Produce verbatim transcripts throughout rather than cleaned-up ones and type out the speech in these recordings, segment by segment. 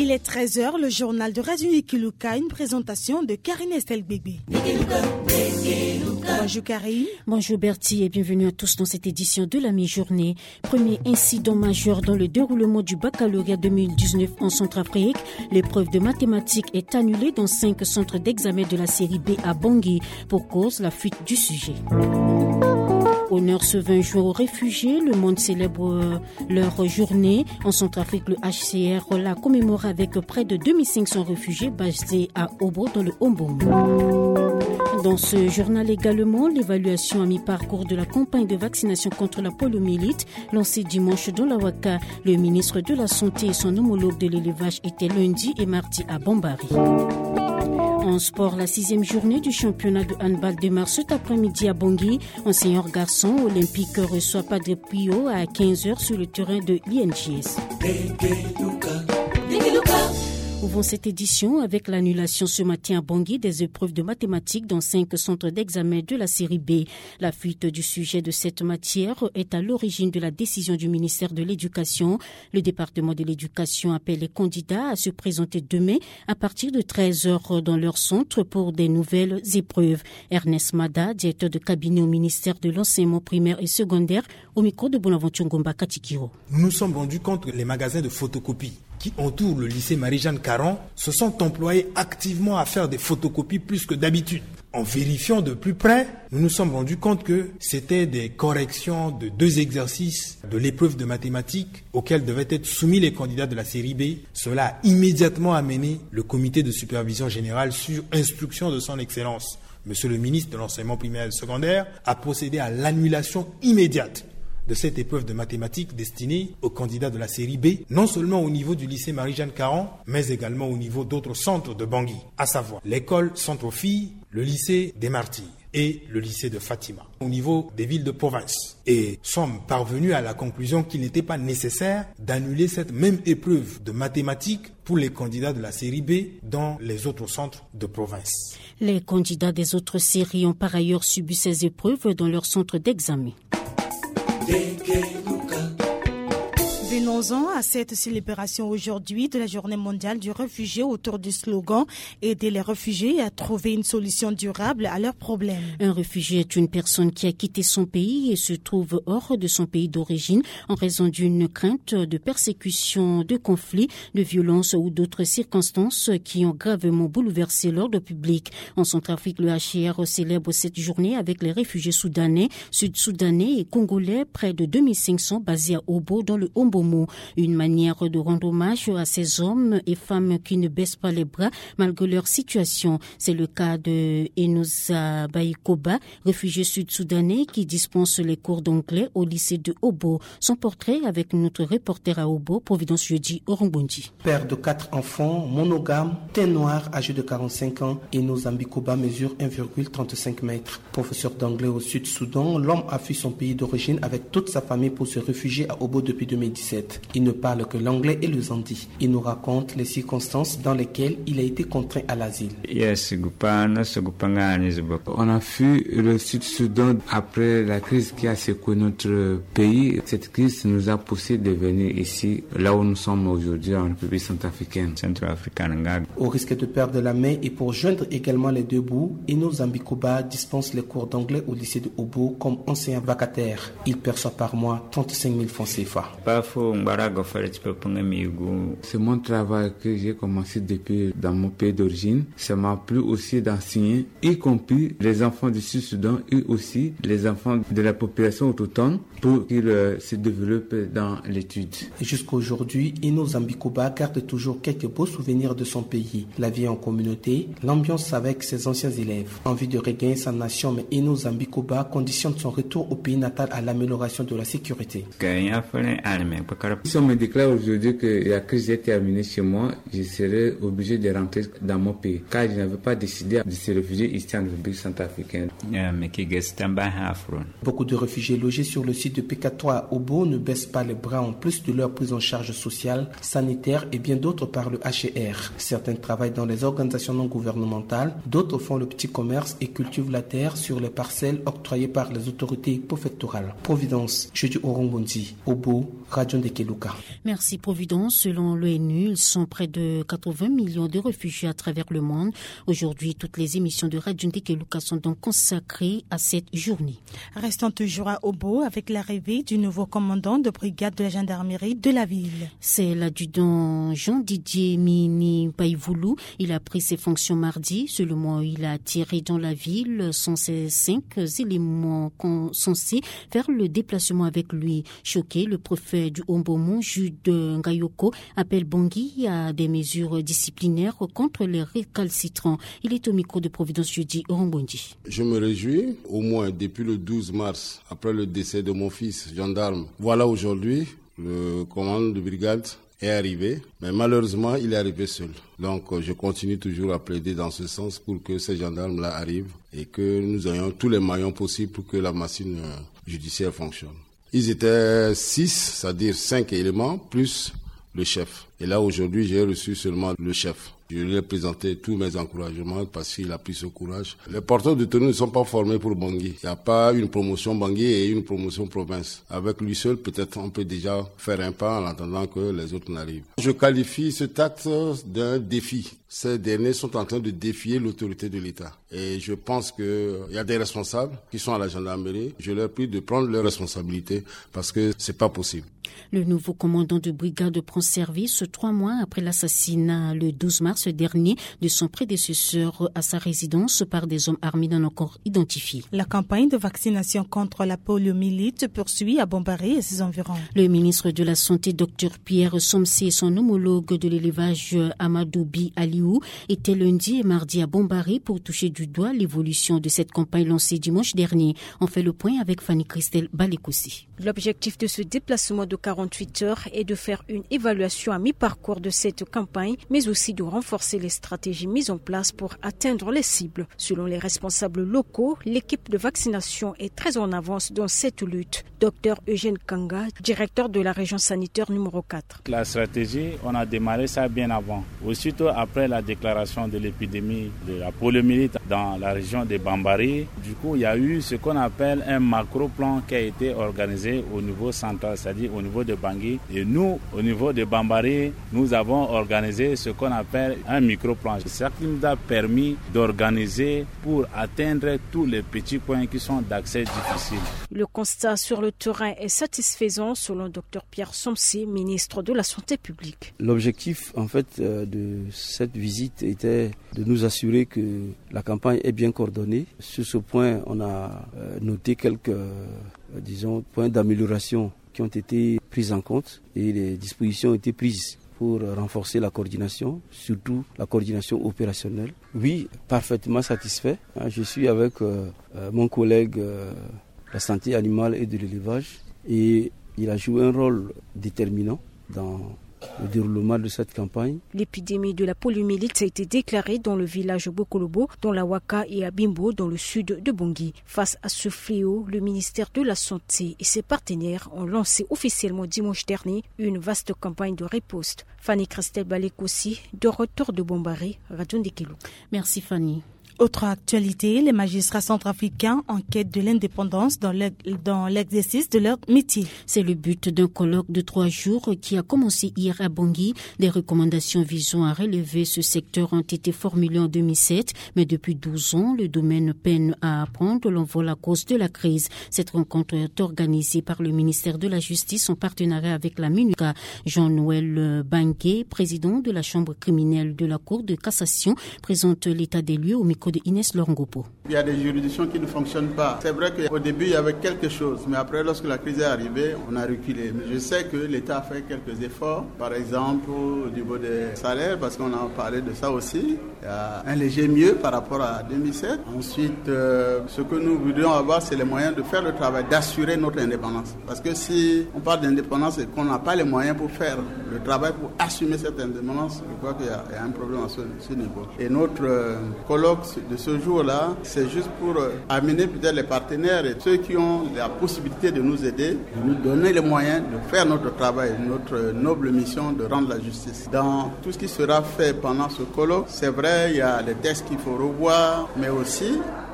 Il est treize heures, le journal de Radio Ikiluka, une présentation de Karine Estelle Bébé. Bonjour Karine. Bonjour Bertie et bienvenue à tous dans cette édition de la mi-journée. Premier incident majeur dans le déroulement du baccalauréat deux mille dix-neuf en Centrafrique. L'épreuve de mathématiques est annulée dans cinq centres d'examen de la série B à Bangui pour cause la fuite du sujet. Honneur ce vingt juin aux réfugiés, le monde célèbre leur journée. En Centrafrique, le H C R la commémore avec près de deux mille cinq cents réfugiés basés à Obo dans le Ombomu. Dans ce journal également, l'évaluation à mi-parcours de la campagne de vaccination contre la poliomyélite lancée dimanche dans la Ouaka. Le ministre de la Santé et son homologue de l'élevage étaient lundi et mardi à Bambari. En sport, la sixième journée du championnat de handball démarre cet après-midi à Bangui. En senior garçon, Olympique reçoit Padre Pio à quinze heures sur le terrain de l'I N G S. Ouvrons cette édition avec l'annulation ce matin à Bangui des épreuves de mathématiques dans cinq centres d'examen de la série B. La fuite du sujet de cette matière est à l'origine de la décision du ministère de l'Éducation. Le département de l'Éducation appelle les candidats à se présenter demain à partir de treize heures dans leur centre pour des nouvelles épreuves. Ernest Mada, directeur de cabinet au ministère de l'Enseignement primaire et secondaire, au micro de Bonaventure Ngomba Katikiro. Nous nous sommes rendus compte que les magasins de photocopie qui entourent le lycée Marie-Jeanne Caron se sont employés activement à faire des photocopies plus que d'habitude. En vérifiant de plus près, nous nous sommes rendus compte que c'était des corrections de deux exercices de l'épreuve de mathématiques auxquels devaient être soumis les candidats de la série B. Cela a immédiatement amené le comité de supervision générale sur instruction de son Excellence. Monsieur le ministre de l'Enseignement primaire et secondaire a procédé à l'annulation immédiate de cette épreuve de mathématiques destinée aux candidats de la série B, non seulement au niveau du lycée Marie-Jeanne Caron, mais également au niveau d'autres centres de Bangui, à savoir l'école Centre-Filles, le lycée des Martyrs et le lycée de Fatima, au niveau des villes de province. Et sommes parvenus à la conclusion qu'il n'était pas nécessaire d'annuler cette même épreuve de mathématiques pour les candidats de la série B dans les autres centres de province. Les candidats des autres séries ont par ailleurs subi ces épreuves dans leur centre d'examen. Venons-en à cette célébration aujourd'hui de la Journée mondiale du réfugié autour du slogan « Aider les réfugiés à trouver une solution durable à leurs problèmes ». Un réfugié est une personne qui a quitté son pays et se trouve hors de son pays d'origine en raison d'une crainte de persécution, de conflits, de violences ou d'autres circonstances qui ont gravement bouleversé l'ordre public. En Centrafrique, le H C R célèbre cette journée avec les réfugiés soudanais, sud-soudanais et congolais, près de deux mille cinq cents basés à Obo dans le Ombomu. Une manière de rendre hommage à ces hommes et femmes qui ne baissent pas les bras malgré leur situation. C'est le cas de Enouza Baïkoba, réfugié sud-soudanais qui dispense les cours d'anglais au lycée de Obo. Son portrait avec notre reporter à Obo, Providence Jeudi, Orombondi. Père de quatre enfants, monogame, teint noir, âgé de quarante-cinq ans, Enouza Baïkoba mesure un virgule trente-cinq mètres. Professeur d'anglais au Sud-Soudan, l'homme a fui son pays d'origine avec toute sa famille pour se réfugier à Obo depuis deux mille dix-sept. Il ne parle que l'anglais et le zandi. Il nous raconte les circonstances dans lesquelles il a été contraint à l'asile. On a fui le Sud-Soudan après la crise qui a secoué notre pays. Cette crise nous a poussé de venir ici, là où nous sommes aujourd'hui, en République centrafricaine. Au risque de perdre la main et pour joindre également les deux bouts, Enouza Baïkoba dispense les cours d'anglais au lycée de Obo comme enseignant vacataire. Il perçoit par mois trente-cinq mille francs C F A. C'est mon travail que j'ai commencé depuis dans mon pays d'origine. Ça m'a plu aussi d'enseigner, y compris les enfants du Sud-Soudan et aussi les enfants de la population autochtone pour qu'ils euh, se développent dans l'étude. Jusqu'à aujourd'hui, Enouza Baïkoba garde toujours quelques beaux souvenirs de son pays. La vie en communauté, l'ambiance avec ses anciens élèves. Envie de regagner sa nation, mais Enouza Baïkoba conditionne son retour au pays natal à l'amélioration de la sécurité. Si on me déclare aujourd'hui que la crise est terminée chez moi, je serai obligé de rentrer dans mon pays, car je n'avais pas décidé de se réfugier ici en République centrafricaine. Beaucoup de réfugiés logés sur le site de P K trois à Obo ne baissent pas les bras en plus de leur prise en charge sociale, sanitaire et bien d'autres par le H C R. Certains travaillent dans les organisations non gouvernementales, d'autres font le petit commerce et cultivent la terre sur les parcelles octroyées par les autorités préfectorales. Providence, jeudi Orombondi, Obo, Radio de Keluka. Merci Providence. Selon l'ONU, ils sont près de quatre-vingts millions de réfugiés à travers le monde. Aujourd'hui, toutes les émissions de Radio Keluka sont donc consacrées à cette journée. Restons toujours à Obo avec l'arrivée du nouveau commandant de brigade de la gendarmerie de la ville. C'est l'adjudant Jean-Didier Mini Païvoulou. Il a pris ses fonctions mardi. Seulement, il a attiré dans la ville sont ces cinq éléments censés faire le déplacement avec lui. Choqué, le préfet du Ombomo, Jude Ngayoko, appelle Bangui à des mesures disciplinaires contre les récalcitrants. Il est au micro de Providence jeudi Rombondi. Je me réjouis, au moins depuis le douze mars, après le décès de mon fils, gendarme. Voilà aujourd'hui, le commandant de brigade est arrivé, mais malheureusement, il est arrivé seul. Donc, je continue toujours à plaider dans ce sens pour que ces gendarmes-là arrivent et que nous ayons tous les maillons possibles pour que la machine judiciaire fonctionne. Ils étaient six, c'est-à-dire cinq éléments, plus le chef. Et là, aujourd'hui, j'ai reçu seulement le chef. Je lui ai présenté tous mes encouragements parce qu'il a pris ce courage. Les porteurs de tenue ne sont pas formés pour Bangui. Il n'y a pas une promotion Bangui et une promotion province. Avec lui seul, peut-être on peut déjà faire un pas en attendant que les autres n'arrivent. Je qualifie cet acte d'un défi. Ces derniers sont en train de défier l'autorité de l'État. Et je pense qu'il y a des responsables qui sont à la gendarmerie. Je leur prie de prendre leurs responsabilités parce que c'est pas possible. Le nouveau commandant de brigade prend service trois mois après l'assassinat le douze mars dernier de son prédécesseur à sa résidence par des hommes armés non encore identifiés. La campagne de vaccination contre la poliomyélite se poursuit à Bambari et ses environs. Le ministre de la Santé, Dr Pierre Somsi, et son homologue de l'élevage, Amadoubi Aliou, étaient lundi et mardi à Bambari pour toucher du doigt l'évolution de cette campagne lancée dimanche dernier. On fait le point avec Fanny Christelle Balekoussi. L'objectif de ce déplacement de quarante-huit heures est de faire une évaluation à mi-parcours de cette campagne, mais aussi de renforcer les stratégies mises en place pour atteindre les cibles. Selon les responsables locaux, l'équipe de vaccination est très en avance dans cette lutte. Docteur Eugène Kanga, directeur de la région sanitaire numéro quatre. La stratégie, on a démarré ça bien avant. Aussitôt après la déclaration de l'épidémie de la poliomyélite dans la région de Bambari, du coup, il y a eu ce qu'on appelle un macro-plan qui a été organisé au niveau central, c'est-à-dire au niveau de Bangui. Et nous, au niveau de Bambari, nous avons organisé ce qu'on appelle un micro-plan. C'est ça qui nous a permis d'organiser pour atteindre tous les petits points qui sont d'accès difficile. Le constat sur le terrain est satisfaisant selon Dr Pierre Somsi, ministre de la Santé publique. L'objectif en fait de cette visite était de nous assurer que la campagne est bien coordonnée. Sur ce point, on a noté quelques disons, points d'amélioration qui ont été pris en compte et les dispositions ont été prises pour renforcer la coordination, surtout la coordination opérationnelle. Oui, parfaitement satisfait. Je suis avec euh, mon collègue euh, de la santé animale et de l'élevage et il a joué un rôle déterminant dans le déroulement de cette campagne. L'épidémie de la poliomyélite a été déclarée dans le village Bokolobo, dans la Waka et à Bimbo, dans le sud de Bangui. Face à ce fléau, le ministère de la Santé et ses partenaires ont lancé officiellement dimanche dernier une vaste campagne de riposte. Fanny Christelle Balekoussi, de retour de Bambari, Radio Ndekelo. Merci Fanny. Autre actualité, les magistrats centrafricains enquêtent de l'indépendance dans l'exercice de leur métier. C'est le but d'un colloque de trois jours qui a commencé hier à Bangui. Des recommandations visant à relever ce secteur ont été formulées en deux mille sept, mais depuis douze ans, le domaine peine à prendre l'envol à cause de la crise. Cette rencontre est organisée par le ministère de la Justice en partenariat avec la MINUCA. Jean-Noël Bangué, président de la Chambre criminelle de la Cour de cassation, présente l'état des lieux au micro de Inès Lorangopo. Il y a des juridictions qui ne fonctionnent pas. C'est vrai qu'au début, il y avait quelque chose, mais après, lorsque la crise est arrivée, on a reculé. Je sais que l'État a fait quelques efforts, par exemple au niveau des salaires, parce qu'on a parlé de ça aussi. Il y a un léger mieux par rapport à deux mille sept. Ensuite, euh, ce que nous voudrions avoir, c'est les moyens de faire le travail, d'assurer notre indépendance. Parce que si on parle d'indépendance et qu'on n'a pas les moyens pour faire le travail, pour assumer cette indépendance, je crois qu'il y a, il y a un problème à ce, ce niveau. Et notre euh, colloque de ce jour-là, c'est juste pour amener peut-être les partenaires et ceux qui ont la possibilité de nous aider, de nous donner les moyens de faire notre travail, notre noble mission de rendre la justice. Dans tout ce qui sera fait pendant ce colloque, c'est vrai, il y a des textes qu'il faut revoir, mais aussi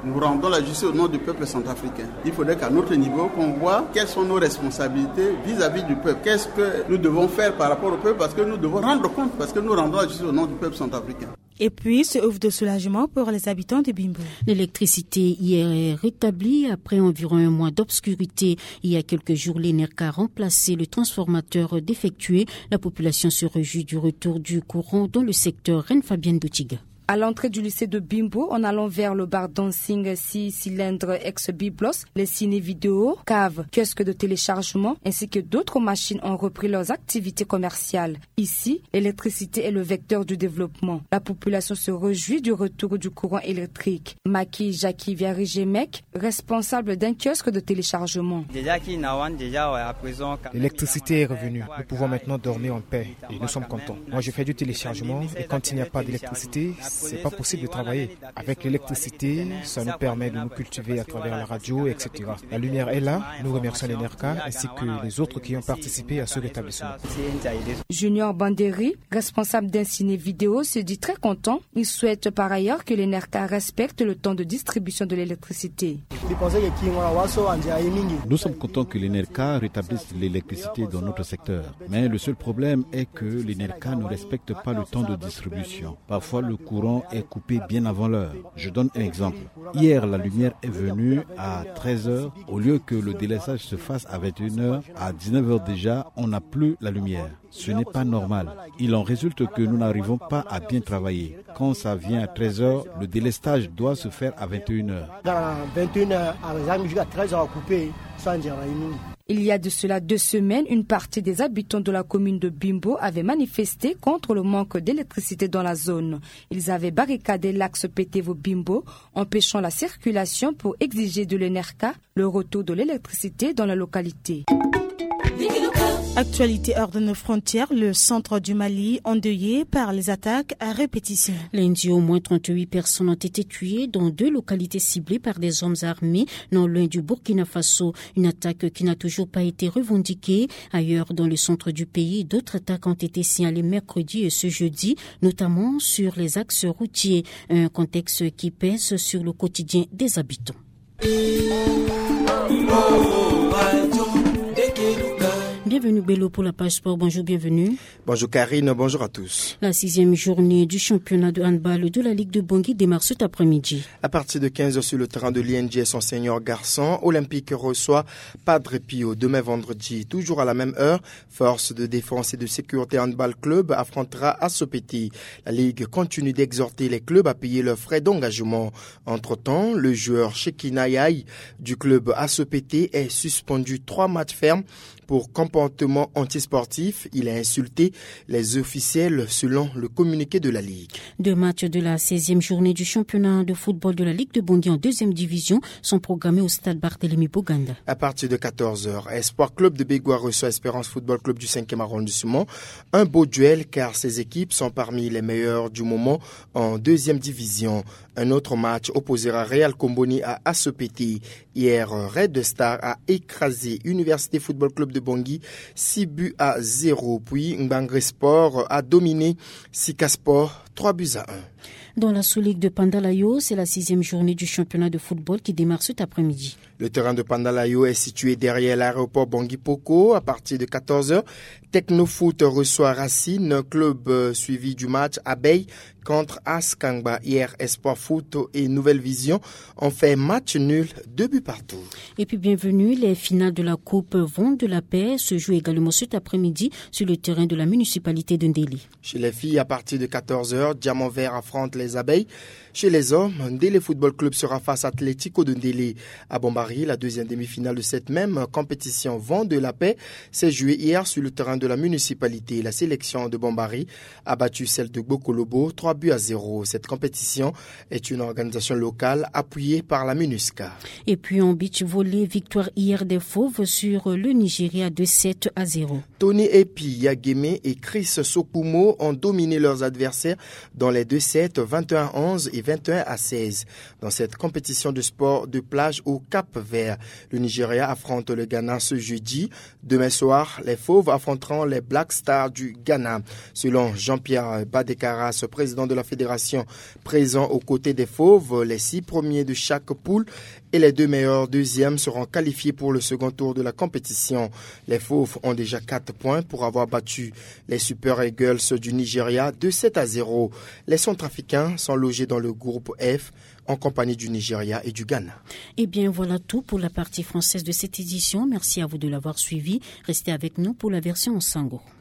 nous rendons la justice au nom du peuple centrafricain. Il faudrait qu'à notre niveau, qu'on voit quelles sont nos responsabilités vis-à-vis du peuple. Qu'est-ce que nous devons faire par rapport au peuple, parce que nous devons rendre compte, parce que nous rendons la justice au nom du peuple centrafricain. Et puis, ce ouf de soulagement pour les habitants de Bimbo. L'électricité hier est rétablie après environ un mois d'obscurité. Il y a quelques jours, l'Enerca a remplacé le transformateur défectueux. La population se réjouit du retour du courant dans le secteur Reine-Fabienne Boutiga. À l'entrée du lycée de Bimbo, en allant vers le bar dancing six cylindres ex-Biblos, les ciné-vidéos, caves, kiosques de téléchargement ainsi que d'autres machines ont repris leurs activités commerciales. Ici, l'électricité est le vecteur du développement. La population se réjouit du retour du courant électrique. Maki Jackie Viarigemek, responsable d'un kiosque de téléchargement. L'électricité est revenue. Nous pouvons maintenant dormir en paix et nous sommes contents. Moi, je fais du téléchargement et quand il n'y a pas d'électricité, c'est pas possible de travailler. Avec l'électricité, ça nous permet de nous cultiver à travers la radio, et cetera. La lumière est là. Nous remercions l'Enerca ainsi que les autres qui ont participé à ce rétablissement. Junior Banderi, responsable d'un ciné vidéo, se dit très content. Il souhaite par ailleurs que l'Enerca respecte le temps de distribution de l'électricité. Nous sommes contents que l'Enerca rétablisse l'électricité dans notre secteur. Mais le seul problème est que l'Enerca ne respecte pas le temps de distribution. Parfois, le courant est coupé bien avant l'heure. Je donne un exemple. Hier, la lumière est venue à treize heures. Au lieu que le délaissage se fasse à vingt et une heures, à dix-neuf heures déjà, on n'a plus la lumière. Ce n'est pas normal. Il en résulte que nous n'arrivons pas à bien travailler. Quand ça vient à treize heures, le délestage doit se faire à vingt et une heures. Il y a de cela deux semaines, une partie des habitants de la commune de Bimbo avaient manifesté contre le manque d'électricité dans la zone. Ils avaient barricadé l'axe Pétévo-Bimbo, empêchant la circulation pour exiger de l'Enerca le retour de l'électricité dans la localité. Actualité hors de nos frontières, le centre du Mali endeuillé par les attaques à répétition. Lundi, au moins trente-huit personnes ont été tuées dans deux localités ciblées par des hommes armés, non loin du Burkina Faso. Une attaque qui n'a toujours pas été revendiquée. Ailleurs, dans le centre du pays, d'autres attaques ont été signalées mercredi et ce jeudi, notamment sur les axes routiers. Un contexte qui pèse sur le quotidien des habitants. Bienvenue Bello pour la page sport. Bonjour, bienvenue. Bonjour Karine, bonjour à tous. La sixième journée du championnat de handball de la Ligue de Bangui démarre cet après-midi. À partir de quinze heures sur le terrain de l'I N G S en senior garçon, Olympique reçoit Padre Pio. Demain vendredi, toujours à la même heure, Force de défense et de sécurité handball club affrontera Assopeti. La Ligue continue d'exhorter les clubs à payer leurs frais d'engagement. Entre-temps, le joueur Shekina Yaye du club Assopeti est suspendu trois matchs fermes pour comportement antisportif. Il a insulté les officiels selon le communiqué de la Ligue. Deux matchs de la seizième journée du championnat de football de la Ligue de Bangui en deuxième division sont programmés au stade Barthélemy Boganda. À partir de quatorze heures, Espoir Club de Bégua reçoit Espérance Football Club du cinquième arrondissement. Un beau duel car ces équipes sont parmi les meilleures du moment en deuxième division. Un autre match opposera Real Comboni à Assopeti. Hier, Red Star a écrasé Université Football Club de Bangui six buts à zéro. Puis Mbangre Sport a dominé Sika Sport trois buts à un. Dans la sous-ligue de Pandalayo, c'est la sixième journée du championnat de football qui démarre cet après-midi. Le terrain de Pandalayo est situé derrière l'aéroport Bangui-Poko. À partir de quatorze heures, Technofoot reçoit Racine, club euh, suivi du match Abeille contre Askangba. Hier, Espoir Foot et Nouvelle Vision ont fait match nul, deux buts partout. Et puis bienvenue, les finales de la Coupe Vent de la Paix se jouent également cet après-midi sur le terrain de la municipalité de Ndéli. Chez les filles, à partir de quatorze heures, Diamant Vert affronte les Abeilles. Chez les hommes, Ndélé Football Club sera face à Atlético de Ndélé. À Bombari, la deuxième demi-finale de cette même compétition Vent de la Paix s'est jouée hier sur le terrain de la municipalité. La sélection de Bombari a battu celle de Bokolobo, trois buts à zéro. Cette compétition est une organisation locale appuyée par la MINUSCA. Et puis en beach volley, victoire hier des Fauves sur le Nigeria de sept à zéro. Tony Epi, Yageme et Chris Sokumo ont dominé leurs adversaires dans les deux sets. défaite vingt et un à onze et vingt et un à seize. Dans cette compétition de sport de plage au Cap-Vert, le Nigeria affronte le Ghana ce jeudi. Demain soir, les Fauves affronteront les Black Stars du Ghana. Selon Jean-Pierre Badekaras, président de la fédération présent aux côtés des Fauves, les six premiers de chaque poule et les deux meilleurs deuxièmes seront qualifiés pour le second tour de la compétition. Les Fauves ont déjà quatre points pour avoir battu les Super Eagles du Nigeria de sept à zéro. Les Centrafricains sont logés dans le groupe F en compagnie du Nigeria et du Ghana. Eh bien, voilà tout pour la partie française de cette édition. Merci à vous de l'avoir suivi. Restez avec nous pour la version en sango.